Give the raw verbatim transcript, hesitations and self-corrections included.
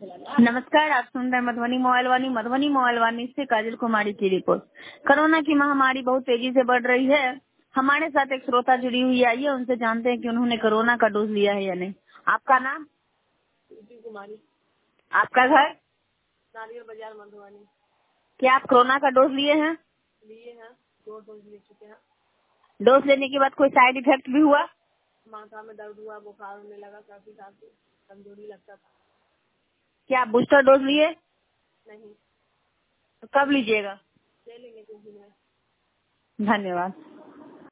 नमस्कार, आप सुन रहे हैं मधुबनी मोबाइल वाणी। मधुबनी मोबाइल वाणी से काजल कुमारी की रिपोर्ट। कोरोना की महामारी बहुत तेजी से बढ़ रही है। हमारे साथ एक श्रोता जुड़ी हुई है, आइए उनसे जानते हैं कि उन्होंने कोरोना का डोज लिया है या नहीं। आपका नाम? कुमारी। आपका घर? नारियल बाजार मधुबनी। क्या आप कोरोना का डोज लिए हैं? लिए हैं, दो डोज ले चुके हैं। डोज लेने के बाद कोई साइड इफेक्ट भी हुआ? माथा में दर्द हुआ, बुखार होने लगा, काफी काफी कमजोरी लगता था। क्या आप बूस्टर डोज लिए? नहीं। तो कब लीजिएगा? ले लेंगे कुछ दिन में। धन्यवाद।